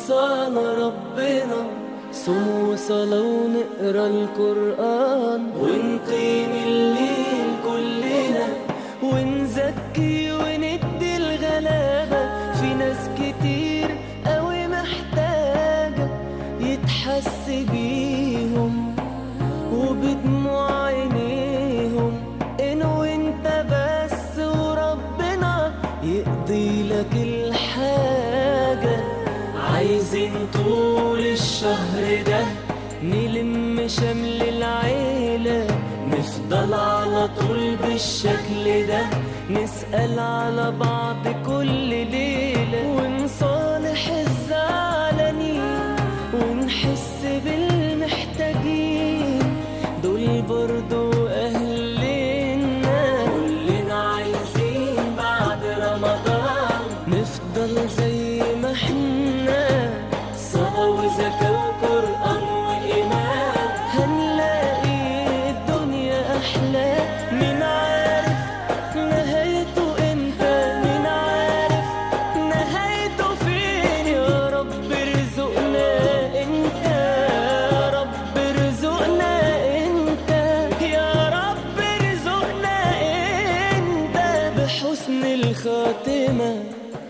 وصانا ربنا صوم وصلاة ونقرا القرآن ونقيم الليل كلنا ونزكي وندي الغلابة. في ناس كتير قوي محتاجة يتحس بيهم وبدموع عينيهم، إن وانت بس وربنا يقضي لك الحاجة. عايزين طول الشهر ده نلم شمل العيلة، نفضل على طول بالشكل ده، نسأل على بعض كل ليلة ونصالح الزعلانين ونحس بالمحتاجين، دول برضو أهلنا. كلنا عايزين بعد رمضان نفضل زي ما احنا، صلاة وزكاة وقرآن وإيمان، هنلاقي الدنيا أحلى. مين عارف نهايته امتى؟ مين عارف نهايته فين؟ يا رب ارزقنا انت، يا رب ارزقنا انت، يا رب ارزقنا انت بحسن الخاتمة.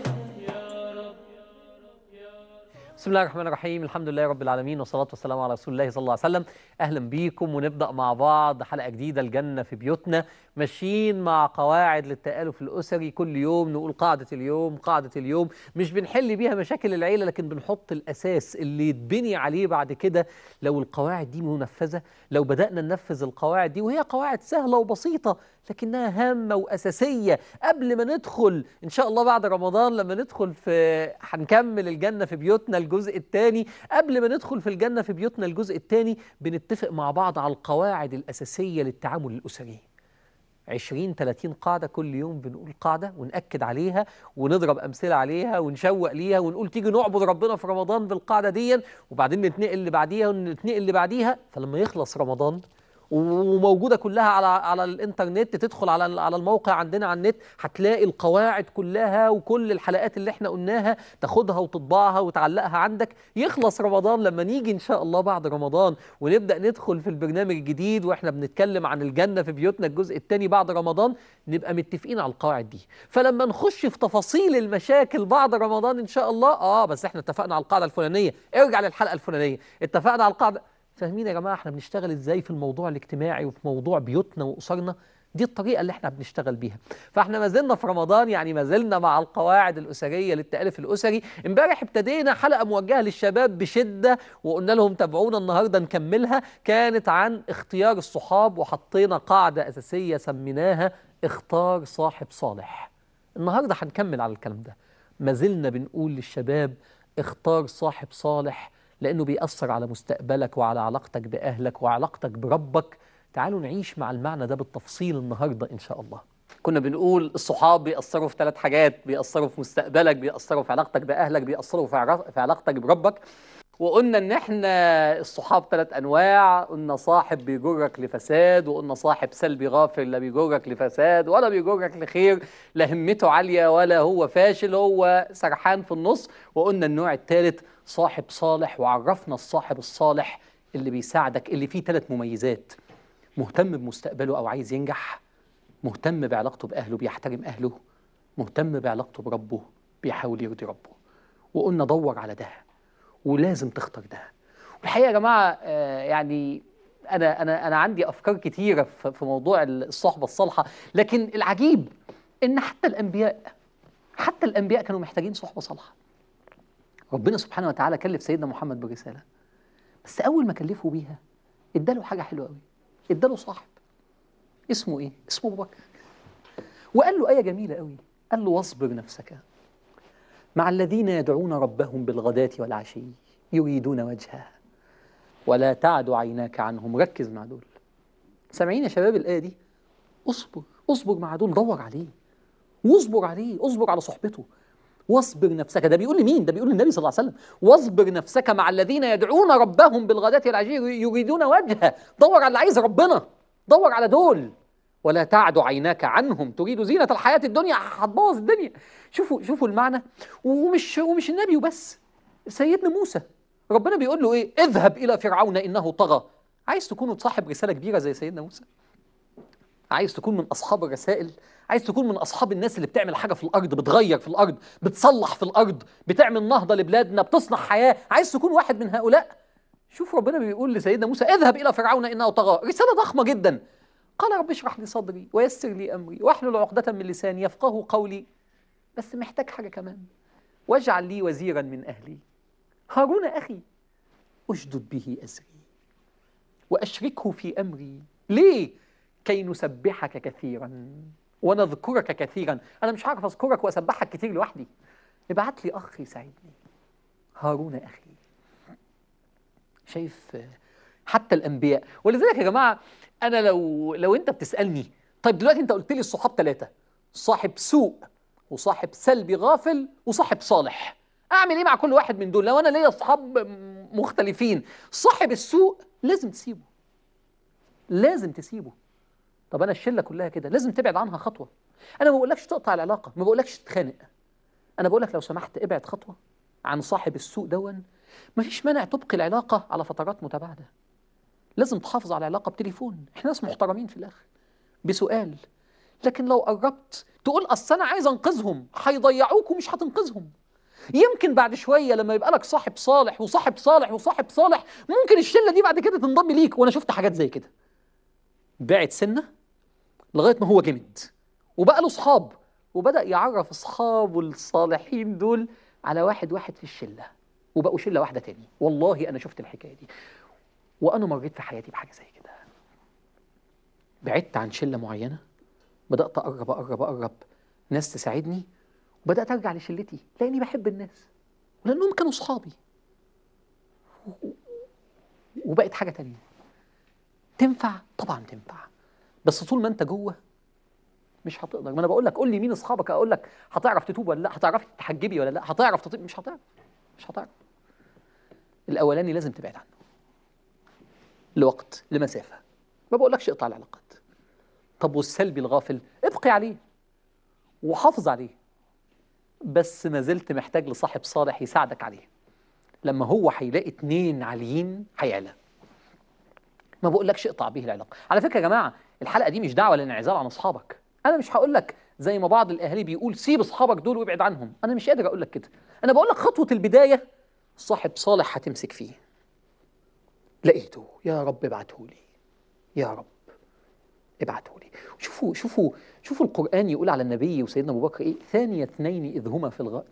بسم الله الرحمن الرحيم، الحمد لله رب العالمين والصلاة والسلام على رسول الله صلى الله عليه وسلم. أهلا بيكم ونبدأ مع بعض حلقة جديدة، الجنة في بيوتنا. ماشيين مع قواعد للتآلف الأسري، كل يوم نقول قاعدة اليوم قاعدة اليوم، مش بنحل بيها مشاكل العيلة لكن بنحط الأساس اللي يتبني عليه بعد كده. لو القواعد دي منفذة، لو بدأنا ننفذ القواعد دي، وهي قواعد سهلة وبسيطة لكنها هامة وأساسية قبل ما ندخل إن شاء الله بعد رمضان، لما ندخل هنكمل الجنة في بيوتنا الجزء الثاني. قبل ما ندخل في الجنة في بيوتنا الجزء الثاني بنتفق مع بعض على القواعد الأساسية للتعامل الأسري. 20-30 قاعدة كل يوم بنقول قاعدة ونأكد عليها ونضرب أمثلة عليها ونشوق ليها ونقول تيجي نعبد ربنا في رمضان بالقاعدة دي، وبعدين نتنقل اللي بعديها ونتنقل اللي بعديها. فلما يخلص رمضان وموجودة كلها على الانترنت، تدخل على الموقع عندنا على النت هتلاقي القواعد كلها وكل الحلقات اللي احنا قلناها، تاخدها وتطبعها وتعلقها عندك. يخلص رمضان، لما نيجي ان شاء الله بعد رمضان ونبدأ ندخل في البرنامج الجديد واحنا بنتكلم عن الجنة في بيوتنا الجزء الثاني بعد رمضان، نبقى متفقين على القواعد دي. فلما نخش في تفاصيل المشاكل بعد رمضان ان شاء الله، بس احنا اتفقنا على القاعدة الفلانية، ارجع للحلقة الفلانية، اتفقنا على القاعدة. فاهمين يا جماعة احنا بنشتغل ازاي في الموضوع الاجتماعي وفي موضوع بيوتنا وأسرنا؟ دي الطريقة اللي احنا بنشتغل بيها. فاحنا ما زلنا في رمضان، يعني ما زلنا مع القواعد الأسرية للتآلف الأسري. امبارح ابتدينا حلقة موجهة للشباب بشدة وقلنا لهم تابعونا النهاردة نكملها، كانت عن اختيار الصحاب، وحطينا قاعدة أساسية سميناها اختار صاحب صالح. النهاردة هنكمل على الكلام ده. ما زلنا بنقول للشباب اختار صاحب صالح لأنه بيأثر على مستقبلك وعلى علاقتك بأهلك وعلاقتك بربك. تعالوا نعيش مع المعنى ده بالتفصيل النهاردة إن شاء الله. كنا بنقول الصحاب بيأثروا في 3 حاجات، بيأثروا في مستقبلك، بيأثروا في علاقتك بأهلك، بيأثروا في علاقتك بربك. وقلنا إن إحنا الصحاب 3 أنواع، قلنا صاحب بيجرك لفساد، وقلنا صاحب سلبي غافل لا بيجرك لفساد ولا بيجرك لخير، لا همته عالية ولا هو فاشل، هو سرحان في النص. وقلنا النوع الثالث صاحب صالح، وعرفنا الصاحب الصالح اللي بيساعدك، اللي فيه 3 مميزات: مهتم بمستقبله أو عايز ينجح، مهتم بعلاقته بأهله بيحترم أهله، مهتم بعلاقته بربه بيحاول يرضي ربه. وقلنا دور على ده ولازم تختار ده. والحقيقة يا جماعة يعني أنا عندي أفكار كتيرة في موضوع الصحبة الصالحة، لكن العجيب إن حتى الأنبياء كانوا محتاجين صحبة صالحة. ربنا سبحانه وتعالى كلف سيدنا محمد برسالة، بس أول ما كلفه بيها اداله حاجة حلوة قوي، اداله صاحب اسمه إيه؟ اسمه أبو بكر. وقال له آية جميلة قوي، قال له واصبر نفسك مع الذين يدعون ربهم بالغداة والعشي يريدون وجهه ولا تعد عيناك عنهم. ركز مع دول. سامعين يا شباب الآية دي؟ اصبر مع دول، دور عليه واصبر عليه، اصبر على صحبته. واصبر نفسك، ده بيقول لمين؟ ده بيقول للنبي صلى الله عليه وسلم. واصبر نفسك مع الذين يدعون ربهم بالغداة والعشي يريدون وجهه. دور على اللي عايز ربنا، دور على دول. ولا تعد عيناك عنهم تريد زينة الحياة الدنيا، هتبوظ الدنيا. شوفوا المعنى. ومش النبي وبس، سيدنا موسى ربنا بيقول له ايه؟ اذهب الى فرعون انه طغى. عايز تكون صاحب رساله كبيره زي سيدنا موسى؟ عايز تكون من اصحاب الرسائل؟ عايز تكون من اصحاب الناس اللي بتعمل حاجه في الارض، بتغير في الارض، بتصلح في الارض، بتعمل نهضه لبلادنا، بتصنع حياه؟ عايز تكون واحد من هؤلاء؟ شوف ربنا بيقول لسيدنا موسى اذهب الى فرعون انه طغى، رساله ضخمه جدا. قال رب اشرح لي صدري ويسر لي امري واحلل عقده من لساني يفقهوا قولي. بس محتاج حاجه كمان، واجعل لي وزيرا من اهلي هارون اخي اشدد به ازري واشركه في امري. ليه؟ كي نسبحك كثيرا ونذكرك كثيرا. انا مش هعرف اذكرك واسبحك كتير لوحدي، ابعت لي اخ يساعدني، هارون اخي. شايف حتى الانبياء. ولذلك يا جماعه انا لو انت بتسالني طيب دلوقتي انت قلت لي الصحاب 3، صاحب سوء وصاحب سلبي غافل وصاحب صالح، اعمل ايه مع كل واحد من دول؟ لو انا ليا اصحاب مختلفين، صاحب السوء لازم تسيبه، لازم تسيبه. طب انا الشله كلها كده لازم تبعد عنها خطوه. انا ما بقولكش تقطع العلاقه، ما بقولكش تتخانق، انا بقولك لو سمحت ابعد خطوه عن صاحب السوء دون. مفيش مانع تبقي العلاقه على فترات متباعده، لازم تحافظ على العلاقه بتليفون، احنا ناس محترمين في الاخر، بسؤال. لكن لو قربت تقول اصل انا عايز انقذهم، هيضيعوك ومش هتنقذهم. يمكن بعد شويه لما يبقى لك صاحب صالح وصاحب صالح وصاحب صالح، ممكن الشله دي بعد كده تنضم ليك. وانا شفت حاجات زي كده، بعد سنه لغايه ما هو جمد وبقى له صحاب، وبدا يعرف اصحابه الصالحين دول على واحد واحد في الشله، وبقوا شله واحده تاني. والله انا شفت الحكايه دي، وانا مريت في حياتي بحاجه زي كده. بعدت عن شله معينه، بدات اقرب اقرب اقرب ناس تساعدني، وبدات ارجع لشلتي لاني بحب الناس ولانهم كانوا صحابي. وبقت حاجه تانيه. تنفع؟ طبعا تنفع، بس طول ما انت جوه مش هتقدر. ما انا بقول لك قول لي مين اصحابك، اقول لك هتعرف تتوب ولا لا، هتعرفي تتحجبي ولا لا، هتعرف تطيب، مش هتعرف، مش هتعرف. الاولاني لازم تبعد عنه لوقت، لمسافه. ما بقولكش اقطع العلاقات. طب والسلبي الغافل ابقي عليه وحافظ عليه، بس ما زلت محتاج لصاحب صالح يساعدك عليه. لما هو هيلاقي 2 عاليين هيعلى. ما بقولكش اقطع به العلاقه. على فكره يا جماعه الحلقه دي مش دعوه للانعزال عن اصحابك. انا مش هقول لك زي ما بعض الاهالي بيقول سيب اصحابك دول وابعد عنهم، انا مش قادر اقول لك كده. انا بقول لك خطوه البدايه صاحب صالح هتمسك فيه، لقيته يا رب ابعته لي، يا رب ابعته لي. شوفوا القرآن يقول على النبي وسيدنا أبو بكر إيه؟ ثاني اثنين إذ هما في الغار.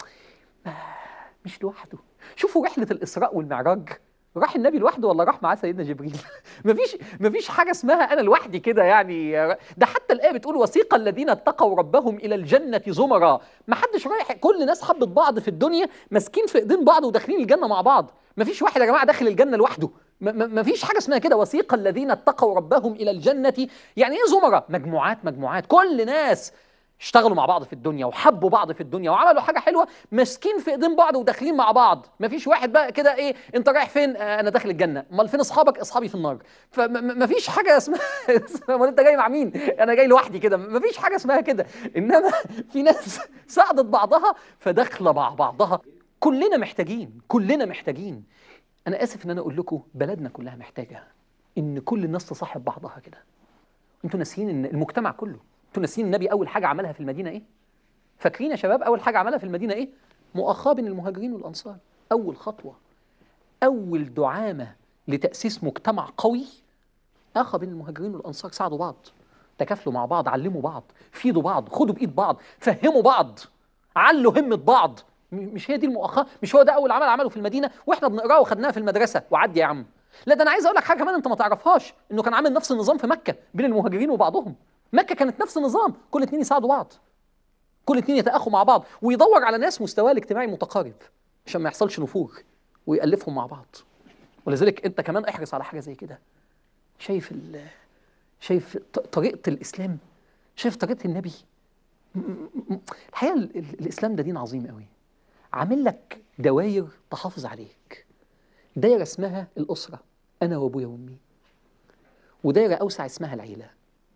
مش لوحده. شوفوا رحلة الإسراء والمعراج، راح النبي لوحده ولا راح معاه سيدنا جبريل؟ مفيش حاجة اسمها أنا لوحدي كده يعني. ده حتى الآية بتقول وسيق الذين اتقوا ربهم إلى الجنة زمرا. ما حدش رايح، كل الناس حبت بعض في الدنيا، ماسكين في إيدين بعض وداخلين الجنة مع بعض. مفيش واحد يا جماعة داخل الجنة لوحده، مفيش حاجة اسمها كده. وسيق الذين اتقوا ربهم إلى الجنة، يعني إيه زمرة؟ مجموعات كل ناس اشتغلوا مع بعض في الدنيا وحبوا بعض في الدنيا وعملوا حاجه حلوه، ماسكين في ايدين بعض وداخلين مع بعض. مفيش واحد بقى كده ايه انت رايح فين؟ انا داخل الجنه. امال فين اصحابك؟ اصحابي في النار. فمفيش حاجه اسمها امال انت جاي مع مين؟ انا جاي لوحدي كده. مفيش حاجه اسمها كده. انما في ناس ساعدت بعضها فداخله مع بعضها. كلنا محتاجين. انا اسف ان انا اقول لكم بلدنا كلها محتاجه ان كل الناس تصاحب بعضها كده. انتوا ناسيين ان المجتمع كله، انتوا ناسيين النبي اول حاجه عملها في المدينه ايه؟ فاكرين يا شباب اول حاجه عملها في المدينه ايه؟ مؤاخاه بين المهاجرين والانصار. اول خطوه، اول دعامه لتاسيس مجتمع قوي، اخى بين المهاجرين والانصار. ساعدوا بعض، تكافلوا مع بعض، علموا بعض، فيدوا بعض، خدوا بايد بعض، فهموا بعض، علوا همه بعض. مش هي دي المؤاخاه؟ مش هو ده اول عمل عمله في المدينه واحنا بنقراه وخدناها في المدرسه وعدي يا عم؟ لا ده انا عايز اقول لك حاجه كمان انت ما تعرفهاش، انه كان عامل نفس النظام في مكه بين المهاجرين وبعضهم. مكه كانت نفس النظام، كل 2 يساعدوا بعض، كل 2 يتأخوا مع بعض، ويدور على ناس مستواه الاجتماعي متقارب عشان ما يحصلش نفور ويألفهم مع بعض. ولذلك انت كمان احرص على حاجه زي كده. شايف طريقه الاسلام، شايف طريقه النبي. الحقيقه الاسلام ده دين عظيم قوي، عامل لك دواير تحافظ عليك. دايره اسمها الاسره، انا وابويا وامي، ودايره اوسع اسمها العيله،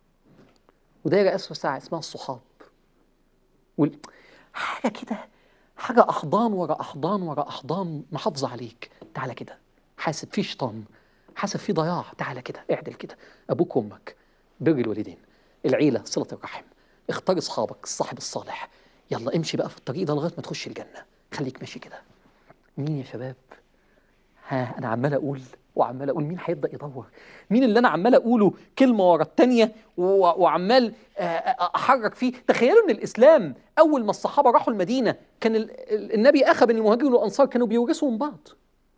ودايره اوسع اسمها الصحاب. حاجه كده حاجة أحضان ورا أحضان ورا أحضان محافظة عليك. تعالى كده، حاسب في شيطان، حاسب في ضياع، تعالى كده اعدل كده. أبوك وأمك، بر الوالدين، العيلة، صلة الرحم، اختار أصحابك، الصاحب الصالح. يلا امشي بقى في الطريق ده لغاية ما تخش الجنة. خليك ماشي كده. مين يا شباب؟ ها، أنا عمال أقول وعمال أقول، مين هيبدأ يدور؟ مين اللي أنا عمال أقوله كلمة ورا التانية وعمال أحرك فيه؟ تخيلوا إن الإسلام أول ما الصحابة راحوا المدينة كان النبي أخى بين المهاجرين والأنصار، كانوا بيورثوا من بعض.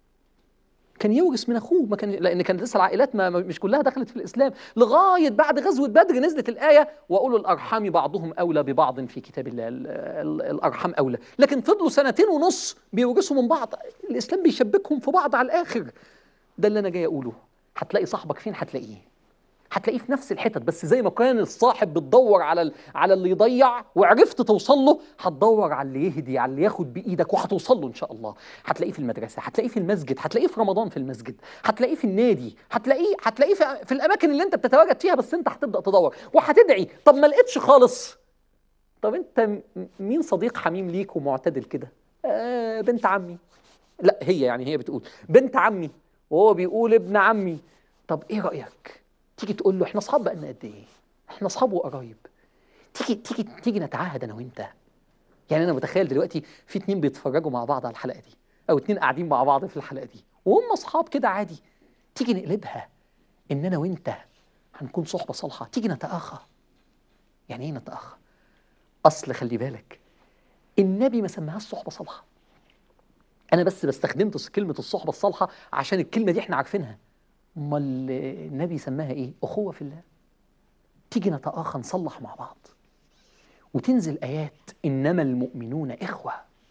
كان يورث من أخوه، ما كان، لأن كانت لسه العائلات مش كلها دخلت في الإسلام، لغاية بعد غزوة بدر نزلت الآية وأولو الأرحام بعضهم أولى ببعض في كتاب الله، الأرحام أولى. لكن فضلوا 2.5 سنة بيورثوا من بعض. الإسلام بيشبكهم في بعض على الآخر. ده اللي أنا جاي أقوله. هتلاقي صاحبك فين؟ هتلاقيه في نفس الحتت، بس زي ما كان الصاحب بتدور على اللي يضيع وعرفت توصل له، هتدور على اللي يهدي، على اللي ياخد بايدك، وهتوصل له ان شاء الله. هتلاقيه في المدرسه، هتلاقيه في المسجد، هتلاقيه في رمضان في المسجد، هتلاقيه في النادي، هتلاقيه في الاماكن اللي انت بتتواجد فيها، بس انت هتبدا تدور وهتدعي. طب ما لقيتش خالص، طب انت مين صديق حميم ليك ومعتدل كده؟ بنت عمي. لا، هي بتقول بنت عمي وهو بيقول ابن عمي. طب ايه رايك تيجي تقول له احنا اصحاب بقالنا قد ايه؟ احنا اصحاب وقرايب. تيجي نتعاهد انا وانت. يعني انا متخيل دلوقتي في 2 بيتفرجوا مع بعض على الحلقه دي، او 2 قاعدين مع بعض في الحلقه دي وهم اصحاب كده عادي. تيجي نقلبها ان انا وانت هنكون صحبه صالحه، تيجي نتاخى. يعني ايه نتاخى؟ اصل خلي بالك، النبي ما سماهاش صحبه صالحه. انا بس استخدمت كلمه الصحبه الصالحه عشان الكلمه دي احنا عارفينها. امال النبي سماها ايه؟ اخوه في الله. تيجي نتآخى، نصلح مع بعض، وتنزل آيات إنما المؤمنون إخوة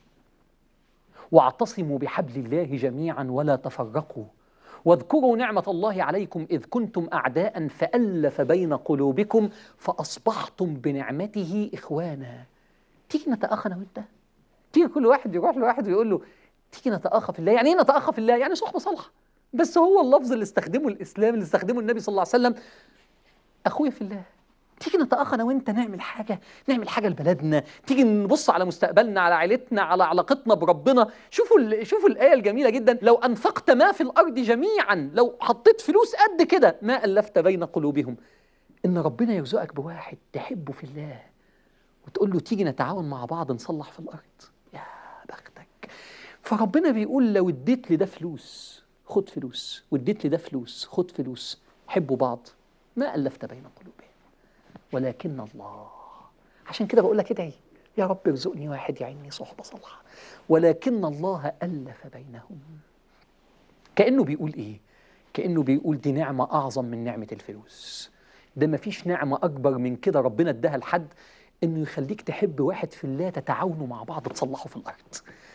واعتصموا بحبل الله جميعا ولا تفرقوا واذكروا نعمة الله عليكم إذ كنتم أعداء فألف بين قلوبكم فأصبحتم بنعمته إخوانا. تيجي نتآخى أنا وأنت، تيجي كل واحد يروح لواحد ويقول له تيجي نتآخى في الله. يعني إيه نتآخى في الله؟ يعني صحبة صالحة. بس هو اللفظ اللي استخدمه الإسلام، اللي استخدمه النبي صلى الله عليه وسلم، أخويا في الله. تيجي نتآخى أنا وأنت، نعمل حاجة لبلدنا، تيجي نبص على مستقبلنا، على عائلتنا، على علاقتنا بربنا. شوفوا الآية الجميلة جدا، لو أنفقت ما في الأرض جميعا، لو حطيت فلوس قد كده، ما ألفت بين قلوبهم. إن ربنا يرزقك بواحد تحبه في الله وتقول له تيجي نتعاون مع بعض نصلح في الأرض، يا بختك. فربنا بيقول لو اديت لده فلوس خد فلوس، واديت لده فلوس خد فلوس، حبوا بعض، ما ألفت بين قلوبهم ولكن الله. عشان كده بقول لك ادعي يا رب ارزقني واحد يعيني صحبة صالحة. ولكن الله ألف بينهم. كأنه بيقول ايه؟ كأنه بيقول دي نعمة أعظم من نعمة الفلوس. ده مفيش نعمة أكبر من كده ربنا اداها لحد، إنه يخليك تحب واحد في الله، تتعاونوا مع بعض تصلحوا في الأرض.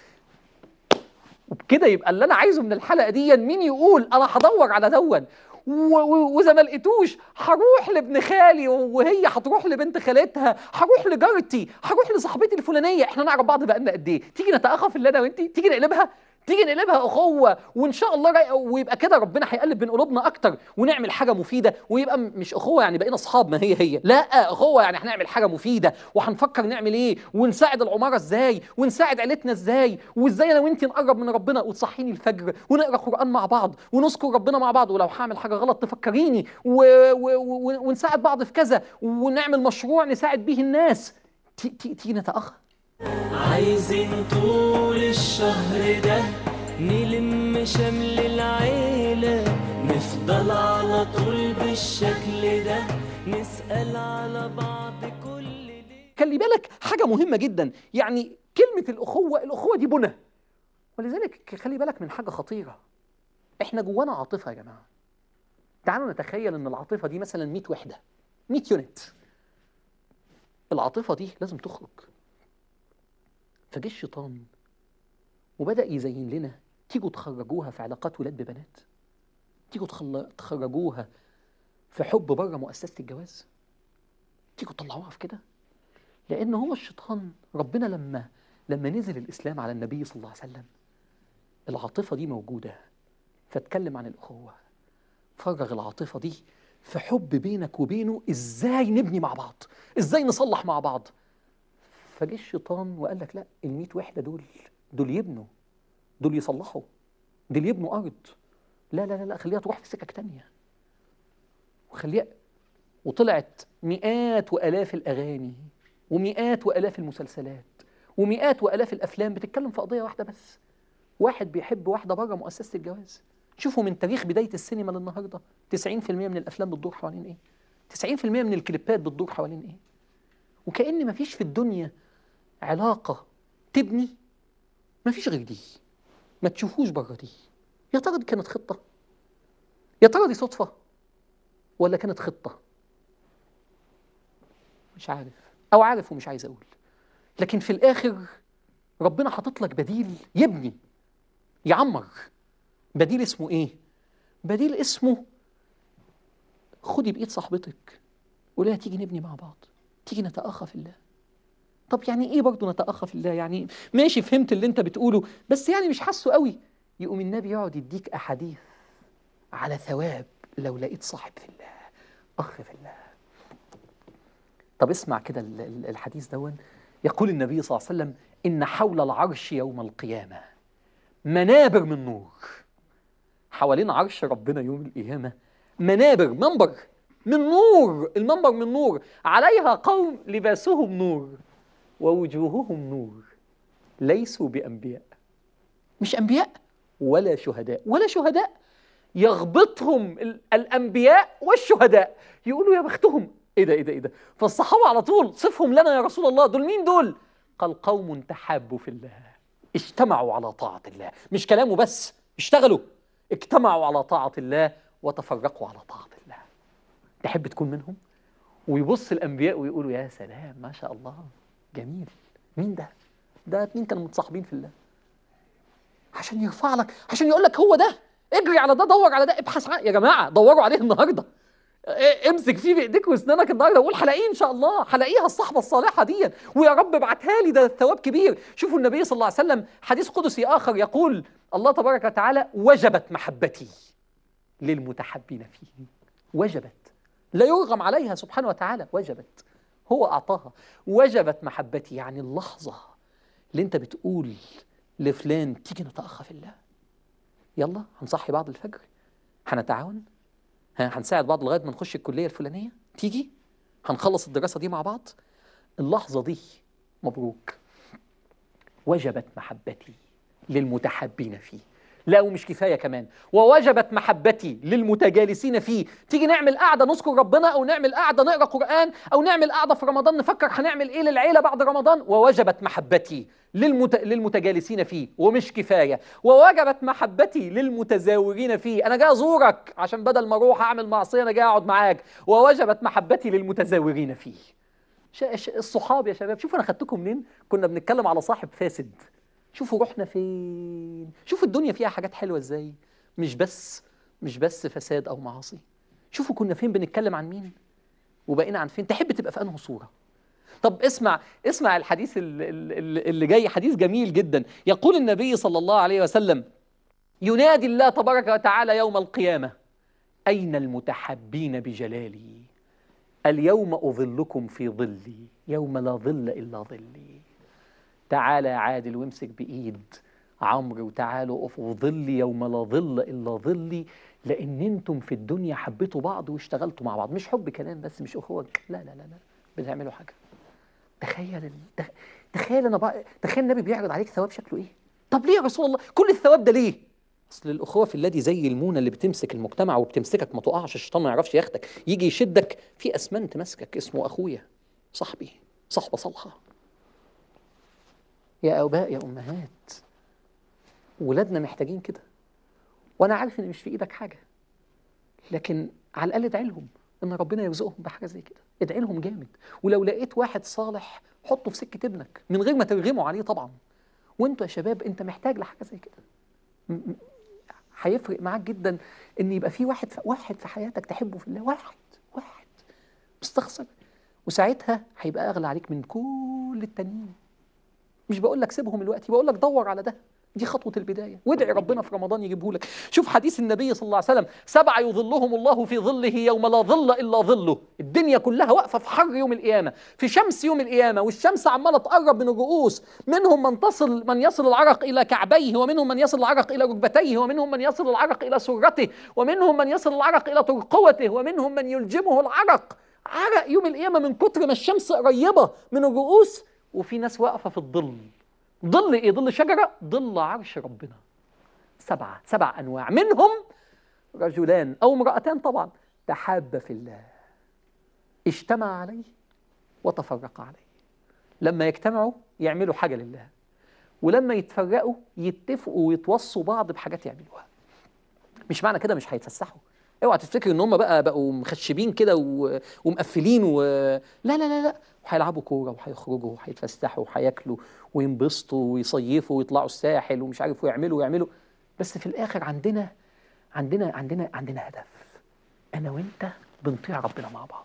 وبكده يبقى اللي أنا عايزه من الحلقة دي، مين يقول أنا هدور على دون وإذا ما لقيتوش هروح لابن خالي وهي هتروح لبنت خالتها، هروح لجارتي، هروح لصاحبتي الفلانيه. احنا نعرف بعض بقالنا قد ايه؟ تيجي نتآخى في الله انا وانت، تيجي نقلبها اخوه، وان شاء الله ويبقى كده ربنا هيقلب بين قلوبنا اكتر، ونعمل حاجه مفيده، ويبقى مش اخوه يعني بقينا اصحاب، ما هي لا، اخوه يعني هنعمل حاجه مفيده، وهنفكر نعمل ايه، ونساعد العماره ازاي، ونساعد عيلتنا ازاي، وازاي انا وانت نقرب من ربنا، وتصحيني الفجر ونقرا قران مع بعض ونذكر ربنا مع بعض، ولو هعمل حاجه غلط تفكريني، ونساعد بعض في كذا، ونعمل مشروع نساعد بيه الناس. تيجي نتأخى. عايزين طول الشهر ده نلم شمل العيلة، نفضل على طول بالشكل ده، نسأل على بعض كل ليلة. خلي بالك حاجة مهمة جدا، يعني كلمة الأخوة دي بنى، ولذلك خلي بالك من حاجة خطيرة. احنا جوانا عاطفة يا جماعة. تعالوا نتخيل ان العاطفة دي مثلا 100 وحدة، 100 يونت. العاطفة دي لازم تخرج. فجه الشيطان وبدأ يزين لنا، تيجوا تخرجوها في علاقات ولاد ببنات، تيجوا تخرجوها في حب بره مؤسسة الجواز، تيجوا تطلعوها في كده. لأن هو الشيطان، ربنا لما نزل الإسلام على النبي صلى الله عليه وسلم، العاطفة دي موجودة، فاتكلم عن الأخوة، فرغ العاطفة دي في حب بينك وبينه، إزاي نبني مع بعض، إزاي نصلح مع بعض. فجه الشيطان وقال لك لا، ال100 وحده دول يبنوا، دول يصلحوا، دول يبنوا ارض. لا لا لا لا، خليها تروح في سكك تانية، وخليها. وطلعت مئات والاف الاغاني ومئات والاف المسلسلات ومئات والاف الافلام بتتكلم في قضيه واحده بس، واحد بيحب واحده بره مؤسسه الجواز. شوفوا من تاريخ بدايه السينما للنهارده 90% من الافلام بتدور حوالين ايه؟ 90% من الكليبات بتدور حوالين ايه؟ وكأن مفيش في الدنيا علاقه تبني، مفيش غير دي، ما تشوفوش بره دي. يا ترى دي كانت خطه؟ يا ترى دي صدفه ولا كانت خطه؟ مش عارف، او عارف ومش عايز اقول. لكن في الاخر ربنا حاطط لك بديل يبني يعمر. بديل اسمه ايه؟ بديل اسمه خدي بايد صاحبتك قولي لها تيجي نبني مع بعض، تيجي نتأخى في الله. طب يعني ايه برضه نتأخى في الله؟ يعني ماشي فهمت اللي انت بتقوله، بس يعني مش حاسه قوي. يقوم النبي يقعد يديك احاديث على ثواب لو لقيت صاحب في الله، اخ في الله. طب اسمع كده الحديث دون. يقول النبي صلى الله عليه وسلم إن حول العرش يوم القيامة منابر من نور. حوالين عرش ربنا يوم القيامة منابر، منبر من نور، المنبر من نور، عليها قوم لباسهم نور ووجوههم نور، ليسوا بأنبياء، مش أنبياء ولا شهداء، ولا شهداء يغبطهم الأنبياء والشهداء، يقولوا يا بختهم. إيه ده إيه ده إيه ده؟ فالصحابة على طول صفهم لنا يا رسول الله، دول مين دول؟ قال قوم تحابوا في الله اجتمعوا على طاعة الله. مش كلامه بس، اشتغلوا، اجتمعوا على طاعة الله وتفرقوا على طاعة الله. تحب تكون منهم؟ ويبص الأنبياء ويقولوا يا سلام ما شاء الله جميل. مين ده؟ ده اتنين كانوا متصاحبين في الله، عشان يرفع لك، عشان يقول لك هو ده، اجري على ده، دور على ده، ابحث عنه. يا جماعة دوروا عليه النهاردة، امسك فيه بايديك واسنانك النهارده وقول هلاقيه ان شاء الله، هلاقيها الصحبه الصالحه دي، ويا رب ابعتها لي، ده الثواب كبير. شوفوا النبي صلى الله عليه وسلم حديث قدسي اخر يقول الله تبارك وتعالى وجبت محبتي للمتحبين فيه. وجبت، لا يرغم عليها سبحانه وتعالى، وجبت، هو اعطاها. وجبت محبتي يعني اللحظه اللي انت بتقول لفلان تيجي نتأخى في الله، يلا هنصحي بعض الفجر، هنتعاون، هنساعد بعض لغايه ما نخش الكليه الفلانيه، تيجي هنخلص الدراسه دي مع بعض. اللحظه دي مبروك، وجبت محبتي للمتحبين فيه. لا ومش كفايه كمان، ووجبت محبتي للمتجالسين فيه. تيجي نعمل قعده نذكر ربنا، او نعمل قعده نقرا قران، او نعمل قعده في رمضان نفكر هنعمل ايه للعيله بعد رمضان، ووجبت محبتي للمتجالسين فيه. ومش كفايه، ووجبت محبتي للمتزاورين فيه. انا جاي ازورك عشان بدل ما اروح اعمل معصيه انا جاي اقعد معاك. ووجبت محبتي للمتزاورين فيه. الصحاب يا شباب، شوفوا انا خدتكم منين. كنا بنتكلم على صاحب فاسد، شوفوا رحنا فين. شوفوا الدنيا فيها حاجات حلوه ازاي، مش بس فساد او معاصي. شوفوا كنا فين، بنتكلم عن مين وبقينا عن فين. تحب تبقى في انهي صوره؟ طب اسمع الحديث اللي جاي، حديث جميل جدا. يقول النبي صلى الله عليه وسلم ينادي الله تبارك وتعالى يوم القيامه اين المتحبين بجلالي؟ اليوم اظلكم في ظلي يوم لا ظل الا ظلي. تعالى يا عادل وامسك بإيد عمرو وتعالوا اقفوا في ظلي يوم لا ظل إلا ظلي، لأن انتم في الدنيا حبيتوا بعض واشتغلتوا مع بعض. مش حب كلام بس، مش أخوة، لا لا لا لا، بتعملوا حاجة. تخيل النبي بيعرض عليك ثواب شكله إيه؟ طب ليه يا رسول الله كل الثواب ده ليه؟ أصل الأخوة في الله دي زي المونة اللي بتمسك المجتمع وبتمسكك ما تقعش، الشيطان ما يعرفش ياخدك، يجي يشدك في أسمنت ماسكك اسمه أخويا، صاحبي، صحبة صالحة. يا آباء يا أمهات، ولادنا محتاجين كده. وأنا عارف إن مش في إيدك حاجة، لكن على الأقل ادعي لهم إن ربنا يرزقهم بحاجة زي كده. ادعي لهم جامد، ولو لقيت واحد صالح حطه في سكة ابنك من غير ما ترغمه عليه طبعا. وأنتوا يا شباب أنت محتاج لحاجة زي كده، هيفرق معاك جدا إن يبقى في واحد في حياتك تحبه في الله، واحد مستخسر، وساعتها هيبقى أغلى عليك من كل التانيين. مش بقول لك سيبهم دلوقتي، بقول لك دور على ده، دي خطوة البداية، وادعي ربنا في رمضان يجيبه لك. شوف حديث النبي صلى الله عليه وسلم: 7 يظلهم الله في ظله يوم لا ظل إلا ظله. الدنيا كلها واقفة في حر يوم القيامة، في شمس يوم القيامة، والشمس عمالة تقرب من الرؤوس، منهم من يصل العرق إلى كعبيه، ومنهم من يصل العرق إلى ركبتيه، ومنهم من يصل العرق إلى سرته، ومنهم من يصل العرق إلى ترقوته، ومنهم من يلجمه العرق. عرق يوم القيامة من كتر ما الشمس قريبة من الرؤوس، وفي ناس واقفة في الظل. ظل ايه؟ ظل شجرة؟ ظل عرش ربنا. 7 أنواع، منهم رجلان أو امرأتان طبعا تحابا في الله، اجتمع عليه وتفرق عليه. لما يجتمعوا يعملوا حاجة لله، ولما يتفرقوا يتفقوا ويتوصوا بعض بحاجات يعملوها. مش معنى كده مش هيتفسحوا، اوعى تفتكر ان هم بقوا مخشبين كده ومقفلين لا لا لا لا، وهيلعبوا كوره وهيخرجوا وهيتفسحوا وهياكلوا وينبسطوا ويصيفوا ويطلعوا الساحل ومش عارف ويعملوا. بس في الاخر عندنا هدف، انا وانت بنطيع ربنا مع بعض.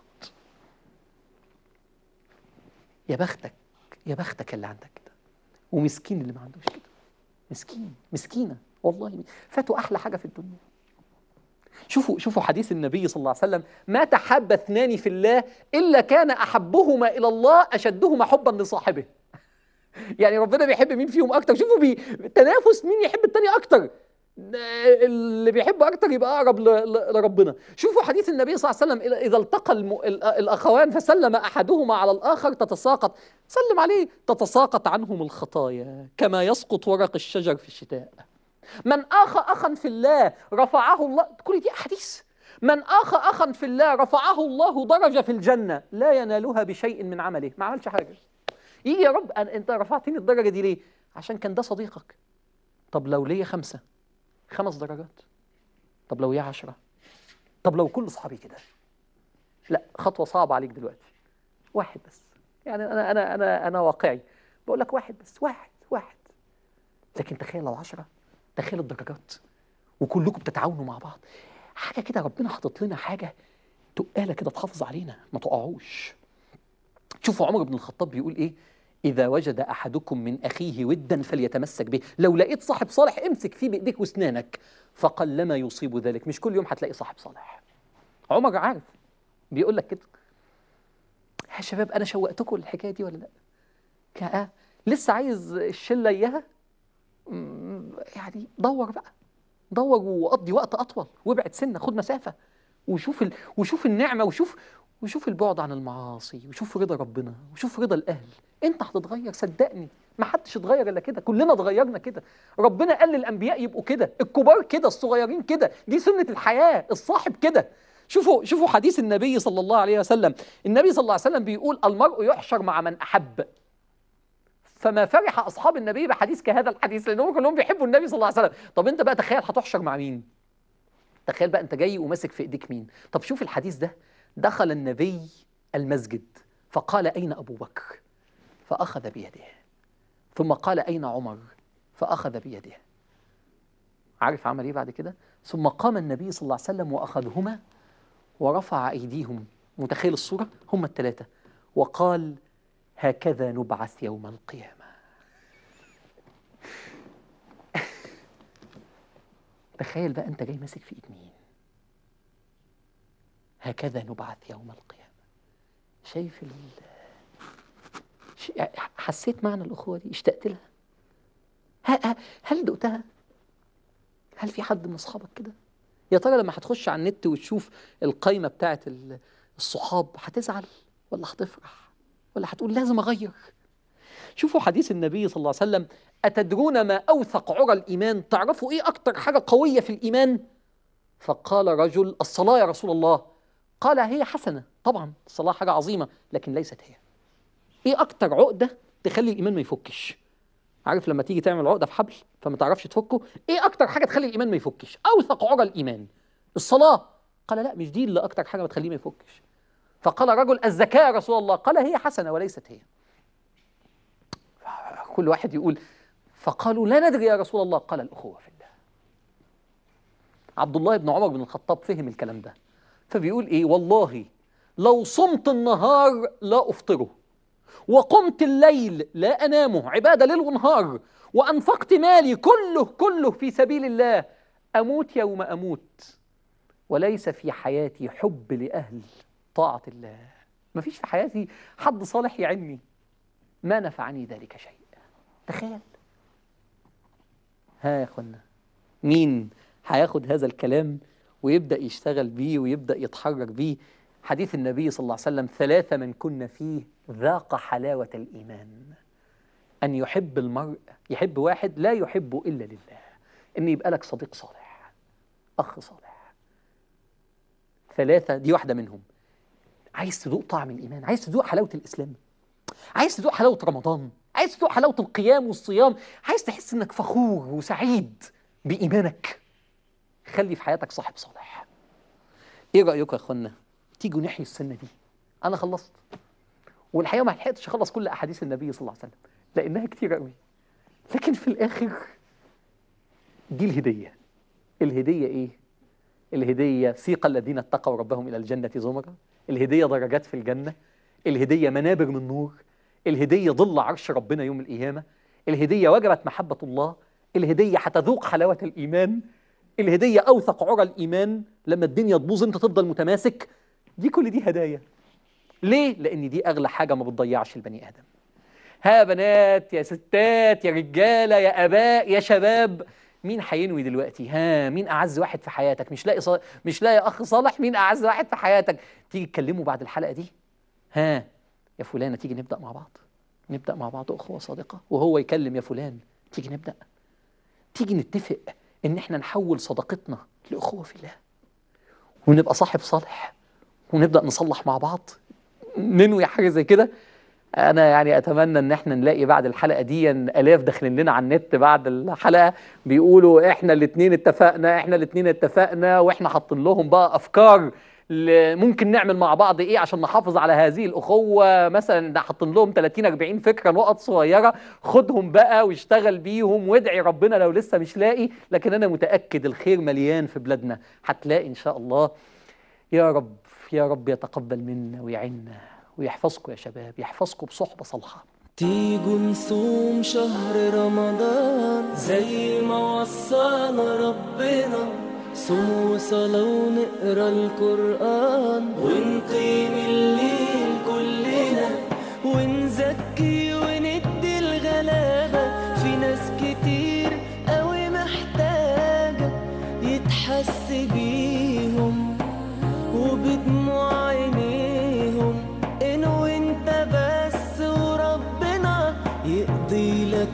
يا بختك اللي عندك كده، ومسكين اللي ما عندوش كده. مسكينه والله، فاتوا احلى حاجه في الدنيا. شوفوا حديث النبي صلى الله عليه وسلم: ما تحاب 2 في الله إلا كان أحبهما إلى الله أشدهما حبا لصاحبه. يعني ربنا بيحب مين فيهم أكتر؟ شوفوا تنافس مين يحب التاني أكتر، اللي بيحب أكتر يبقى أقرب لربنا. شوفوا حديث النبي صلى الله عليه وسلم: إذا التقى الأخوان فسلم أحدهما على الآخر سلم عليه تتساقط عنهم الخطايا كما يسقط ورق الشجر في الشتاء. من آخى أخا في الله رفعه الله، كل دي أحاديث. من آخى أخا في الله رفعه الله درجة في الجنة لا ينالها بشيء من عمله، ما عملش حاجة. يجي يا رب أنت رفعتني الدرجة دي ليه؟ عشان كان ده صديقك. طب لو ليا 5 درجات، طب لو ليا 10، طب لو كل صحابي كده. لا، خطوة صعبة عليك دلوقتي، 1 بس. يعني أنا واقعي بقول لك 1 بس، واحد. لكن تخيل لو 10، تخيل الدرجات، وكلكم بتتعاونوا مع بعض. حاجة كده ربنا حاطط لنا حاجة تقالة كده تحافظ علينا ما تقعوش. شوفوا عمر بن الخطاب بيقول إيه: إذا وجد أحدكم من أخيه ودا فليتمسك به. لو لقيت صاحب صالح امسك فيه بإيديك واسنانك، فقلما يصيب ذلك. مش كل يوم هتلاقي صاحب صالح. عمر عارف بيقول لك كده. يا شباب أنا شوقتكم الحكاية دي ولا لا؟ لسه عايز الشلة إياها؟ يعني دور وقضي وقت أطول، وابعد سنة، خد مسافة، وشوف النعمة، وشوف البعد عن المعاصي، وشوف رضا ربنا، وشوف رضا الأهل. أنت هتتغير صدقني، ما حدش اتغير إلا كده، كلنا اتغيرنا كده. ربنا قال للأنبياء يبقوا كده، الكبار كده، الصغيرين كده، دي سنة الحياة، الصاحب كده. شوفوا حديث النبي صلى الله عليه وسلم. النبي صلى الله عليه وسلم بيقول: المرء يحشر مع من أحب. فما فرح أصحاب النبي بحديث كهذا الحديث، لأنهم كلهم بيحبوا النبي صلى الله عليه وسلم. طب أنت بقى تخيل هتحشر مع مين؟ تخيل بقى أنت جاي وماسك في إيديك مين؟ طب شوف الحديث ده: دخل النبي المسجد فقال: أين أبو بكر؟ فأخذ بيده. ثم قال: أين عمر؟ فأخذ بيده. عارف عمل إيه بعد كده؟ ثم قام النبي صلى الله عليه وسلم وأخذهما ورفع أيديهم. متخيل الصورة؟ هم ال3، وقال: هكذا نبعث يوم القيامة. تخيل بقى أنت جاي ماسك في إيد مين؟ هكذا نبعث يوم القيامة. شايف حسيت معنى الأخوة دي؟ اشتقت لها؟ هل دقتها؟ هل في حد من أصحابك كده؟ يا ترى لما هتخش على النت وتشوف القايمة بتاعت الصحاب هتزعل ولا هتفرح ولا هتقول لازم أغير؟ شوفوا حديث النبي صلى الله عليه وسلم: أتدرون ما أوثق عرى الإيمان؟ تعرفوا إيه أكتر حاجة قوية في الإيمان؟ فقال رجل: الصلاة يا رسول الله. قال: هي حسنة، طبعا الصلاة حاجة عظيمة، لكن ليست هي. إيه أكتر عقدة تخلي الإيمان ما يفكش؟ عارف لما تيجي تعمل عقدة في حبل فما تعرفش تفكه؟ إيه أكتر حاجة تخلي الإيمان ما يفكش؟ أوثق عرى الإيمان الصلاة. قال: لا، مش دي اللي أكتر حاجة بتخليه ما يفكش. فقال رجل: الزكاة يا رسول الله. قال: هي حسنة وليست هي. كل واحد يقول. فقالوا: لا ندري يا رسول الله. قال: الأخوة في الله. عبد الله بن عمر بن الخطاب فهم الكلام ده، فبيقول إيه: والله لو صمت النهار لا أفطره، وقمت الليل لا أنامه، عبادة ليل ونهار، وأنفقت مالي كله في سبيل الله، أموت يوم أموت وليس في حياتي حب لأهل طاعة الله، مفيش في حياتي حد صالح يعني، ما نفعني ذلك شيء. تخيل. ها يا أخوانا، مين هياخد هذا الكلام ويبدأ يشتغل بيه ويبدأ يتحرك بيه؟ حديث النبي صلى الله عليه وسلم: 3 من كن فيه ذاق حلاوة الإيمان، أن يحب المرء، يحب واحد لا يحبه إلا لله، أن يبقى لك صديق صالح، أخ صالح. 3 دي واحدة منهم. عايز تذوق طعم الإيمان، عايز تذوق حلاوة الإسلام، عايز تذوق حلاوة رمضان، عايز تذوق حلاوة القيام والصيام، عايز تحس إنك فخور وسعيد بإيمانك، خلي في حياتك صاحب صالح. إيه رأيكم يا أخوانا؟ تيجوا نحيي السنة دي. أنا خلصت، والحقيقة ما لحقتش أخلص كل أحاديث النبي صلى الله عليه وسلم لأنها كتير قوي، لكن في الآخر دي الهدية. الهدية إيه؟ الهدية سيق الذين اتقوا ربهم إلى الجنة زمرا، الهدية درجات في الجنة، الهدية منابر من نور، الهدية ظل عرش ربنا يوم القيامة، الهدية وجبت محبة الله، الهدية هتذوق حلاوة الإيمان، الهدية أوثق عرى الإيمان، لما الدنيا تبوظ أنت تفضل متماسك. دي كل دي هدايا. ليه؟ لأن دي أغلى حاجة ما بتضيعش البني آدم. ها بنات يا ستات يا رجالة يا آباء يا شباب، مين هينوي دلوقتي؟ ها، مين أعز واحد في حياتك؟ مش لاقي أخ صالح، مين أعز واحد في حياتك؟ تيجي تكلموا بعد الحلقة دي. ها يا فلانة، تيجي نبدأ مع بعض، نبدأ مع بعض أخوة صادقة، وهو يكلم يا فلان، تيجي نبدأ، تيجي نتفق إن إحنا نحول صداقتنا لأخوة في الله، ونبقى صاحب صالح، ونبدأ نصلح مع بعض، ننوي حاجة زي كده. أنا يعني أتمنى إن إحنا نلاقي بعد الحلقة دي آلاف داخلين لنا على النت بعد الحلقة بيقولوا إحنا الاتنين اتفقنا، وإحنا حاطين لهم بقى أفكار ممكن نعمل مع بعض إيه عشان نحافظ على هذه الأخوة. مثلا حاطين لهم 30-40 فكرة، نقط صغيرة، خدهم بقى واشتغل بيهم وادعي ربنا لو لسه مش لاقي، لكن أنا متأكد الخير مليان في بلادنا، هتلاقي إن شاء الله. يا رب يا رب يتقبل منا ويعيننا ويحفظكم يا شباب، يحفظكم بصحبة صالحة. تيجوا نصوم شهر رمضان زي ما وصانا ربنا، صوم وصلاة ونقرا القرآن، ونقيم الليل كلنا، ونزكي وندي الغلابة. في ناس كتير قوي محتاجة يتحس بيهم وبدموع عينيهم، انو انت بس وربنا يقضي لك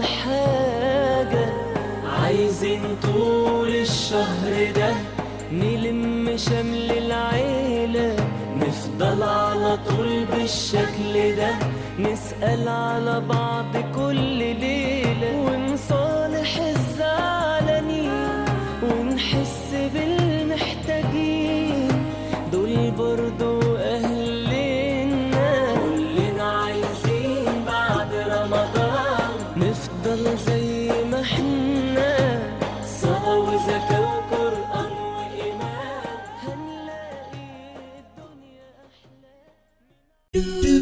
الحاجة. عايزين طول الشهر ده نلم شمل العيلة، نفضل على طول بالشكل ده، نسأل على بعض كل ليلة، ونصالح الزعلانين، ونحس بالمحتاجين، دول برضو أهلنا. كلنا عايزين بعد رمضان نفضل زي ما احنا، صلاة وزكاة وقرآن وإيمان، هنلاقي الدنيا أحلى.